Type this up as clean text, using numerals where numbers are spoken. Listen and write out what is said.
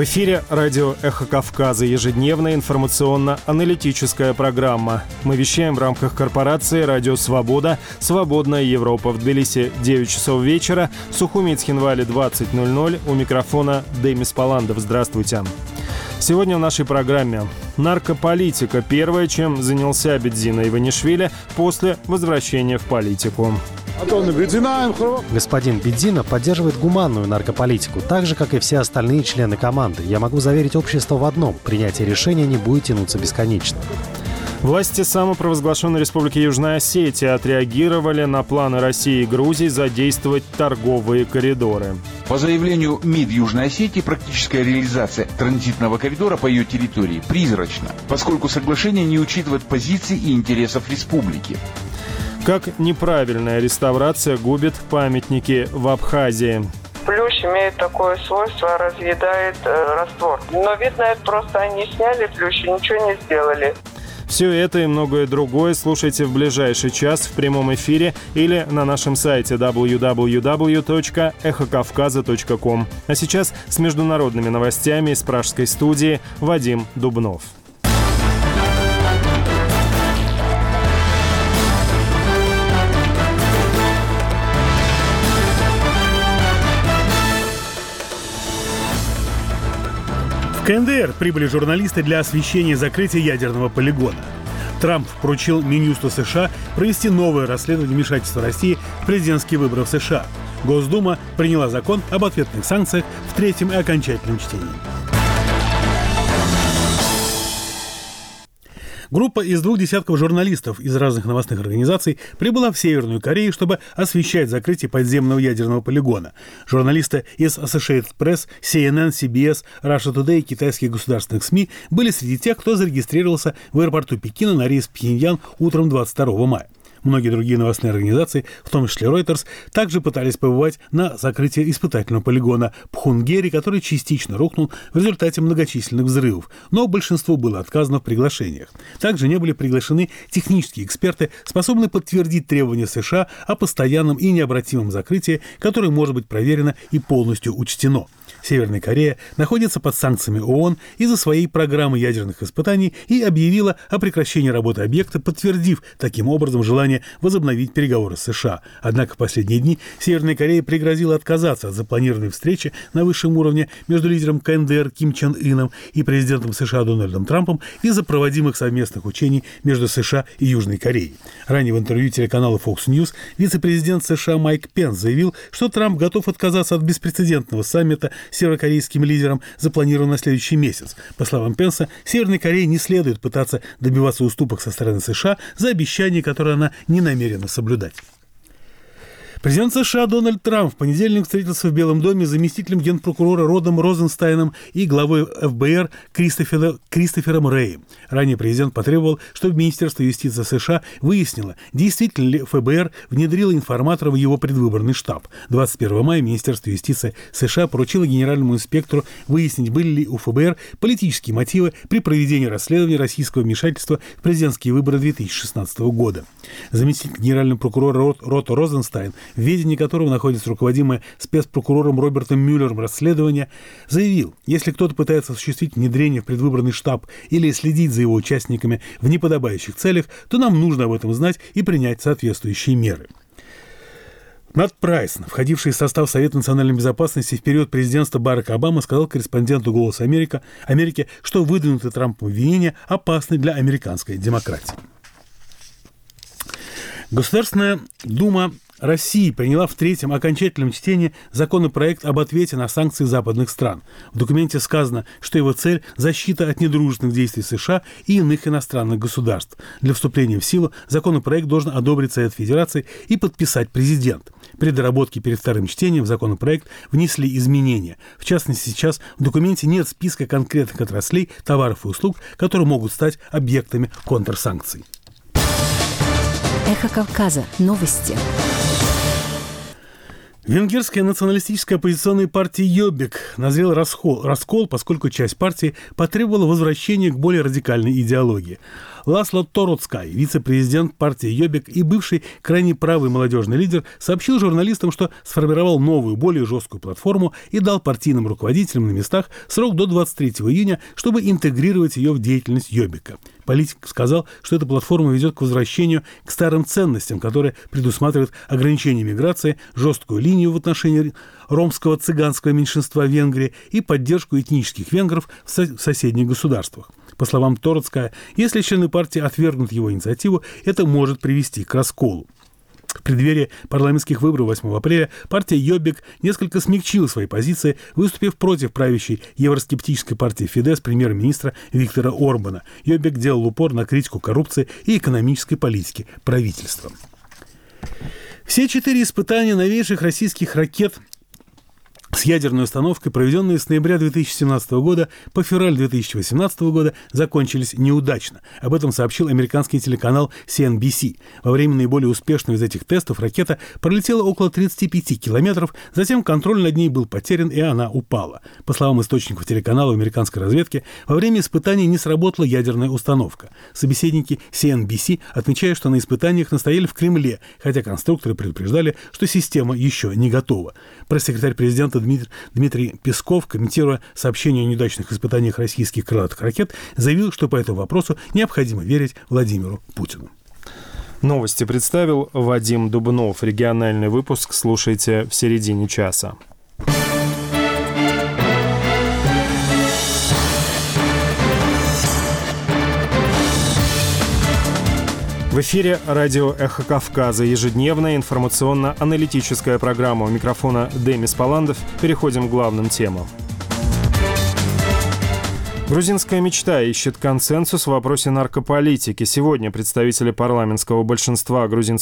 В эфире радио «Эхо Кавказа», ежедневная информационно-аналитическая программа. Мы вещаем в рамках корпорации «Радио Свобода», «Свободная Европа». В Тбилиси 9 часов вечера, в Сухуми и Цхинвале 20:00. У микрофона Демис Паландов. Здравствуйте. Сегодня в нашей программе наркополитика. Первое, чем занялся Бедзина Иванишвили после возвращения в политику. Господин Бедзина поддерживает гуманную наркополитику, так же, как и все остальные члены команды. Я могу заверить общество в одном: принятие решения не будет тянуться бесконечно. Власти самопровозглашенной Республики Южная Осетия отреагировали на планы России и Грузии задействовать торговые коридоры. По заявлению МИД Южной Осетии, практическая реализация транзитного коридора по ее территории призрачна, поскольку соглашение не учитывает позиций и интересов республики. Как неправильная реставрация губит памятники в Абхазии. Плющ имеет такое свойство, разъедает раствор. Но, видно, это просто они сняли плющ и ничего не сделали. Все это и многое другое слушайте в ближайший час в прямом эфире или на нашем сайте www.эхокавказа.ком. А сейчас с международными новостями из пражской студии Вадим Дубнов. В КНДР прибыли журналисты для освещения закрытия ядерного полигона. Трамп поручил Минюсту США провести новое расследование вмешательства России в президентские выборы в США. Госдума приняла закон об ответных санкциях в третьем и окончательном чтении. Группа из 2 десятков журналистов из разных новостных организаций прибыла в Северную Корею, чтобы освещать закрытие подземного ядерного полигона. Журналисты из Associated Press, CNN, CBS, Russia Today и китайских государственных СМИ были среди тех, кто зарегистрировался в аэропорту Пекина на рейс в Пхеньян утром 22 мая. Многие другие новостные организации, в том числе Reuters, также пытались побывать на закрытии испытательного полигона Пхунгери, который частично рухнул в результате многочисленных взрывов, но большинству было отказано в приглашениях. Также не были приглашены технические эксперты, способные подтвердить требования США о постоянном и необратимом закрытии, которое может быть проверено и полностью учтено. Северная Корея находится под санкциями ООН из-за своей программы ядерных испытаний и объявила о прекращении работы объекта, подтвердив таким образом желание возобновить переговоры с США. Однако в последние дни Северная Корея пригрозила отказаться от запланированной встречи на высшем уровне между лидером КНДР Ким Чен Ыном и президентом США Дональдом Трампом из-за проводимых совместных учений между США и Южной Кореей. Ранее в интервью телеканалу Fox News вице-президент США Майк Пенс заявил, что Трамп готов отказаться от беспрецедентного саммита с северокорейским лидером, запланирован на следующий месяц. По словам Пенса, Северной Корее не следует пытаться добиваться уступок со стороны США за обещания, которые она не намерена соблюдать. Президент США Дональд Трамп в понедельник встретился в Белом доме с заместителем генпрокурора Родом Розенстайном и главой ФБР Кристофером Рэем. Ранее президент потребовал, чтобы Министерство юстиции США выяснило, действительно ли ФБР внедрило информатора в его предвыборный штаб. 21 мая Министерство юстиции США поручило генеральному инспектору выяснить, были ли у ФБР политические мотивы при проведении расследования российского вмешательства в президентские выборы 2016 года. Заместитель генерального прокурора Рото Розенстайн, в ведении которого находится руководимое спецпрокурором Робертом Мюллером расследование, заявил, если кто-то пытается осуществить внедрение в предвыборный штаб или следить за его участниками в неподобающих целях, то нам нужно об этом знать и принять соответствующие меры. Нат Прайс, входивший в состав Совета национальной безопасности в период президентства Барака Обамы, сказал корреспонденту «Голоса Америки», что выдвинутые Трампом обвинения опасны для американской демократии. Государственная дума России приняла в третьем окончательном чтении законопроект об ответе на санкции западных стран. В документе сказано, что его цель – защита от недружественных действий США и иных иностранных государств. Для вступления в силу законопроект должен одобрить Совет Федерации и подписать президент. При доработке перед вторым чтением в законопроект внесли изменения. В частности, сейчас в документе нет списка конкретных отраслей, товаров и услуг, которые могут стать объектами контрсанкций. Эхо Кавказа. Новости. Венгерская националистическая оппозиционная партия «Йоббик» назрел раскол, поскольку часть партии потребовала возвращения к более радикальной идеологии. Ласло Тороцкай, вице-президент партии Йобик и бывший крайне правый молодежный лидер, сообщил журналистам, что сформировал новую, более жесткую платформу и дал партийным руководителям на местах срок до 23 июня, чтобы интегрировать ее в деятельность Йобика. Политик сказал, что эта платформа ведет к возвращению к старым ценностям, которые предусматривают ограничение миграции, жесткую линию в отношении ромского цыганского меньшинства в Венгрии и поддержку этнических венгров в соседних государствах. По словам Тороцкая, если члены партии отвергнут его инициативу, это может привести к расколу. В преддверии парламентских выборов 8 апреля партия Йобик несколько смягчила свои позиции, выступив против правящей евроскептической партии Фидес премьер-министра Виктора Орбана. Йобик делал упор на критику коррупции и экономической политики правительства. Все 4 испытания новейших российских ракет с ядерной установкой, проведенные с ноября 2017 года по февраль 2018 года, закончились неудачно. Об этом сообщил американский телеканал CNBC. Во время наиболее успешного из этих тестов ракета пролетела около 35 километров, затем контроль над ней был потерян, и она упала. По словам источников телеканала американской разведки, во время испытаний не сработала ядерная установка. Собеседники CNBC отмечают, что на испытаниях настояли в Кремле, хотя конструкторы предупреждали, что система еще не готова. Пресс-секретарь президента Дмитрий Песков, комментируя сообщение о неудачных испытаниях российских крылатых ракет, заявил, что по этому вопросу необходимо верить Владимиру Путину. Новости представил Вадим Дубнов. Региональный выпуск слушайте в середине часа. В эфире радио «Эхо Кавказа». Ежедневная информационно-аналитическая программа. У микрофона Демис Паландов. Переходим к главным темам. Грузинская мечта ищет консенсус в вопросе наркополитики. Сегодня представители парламентского большинства грузинского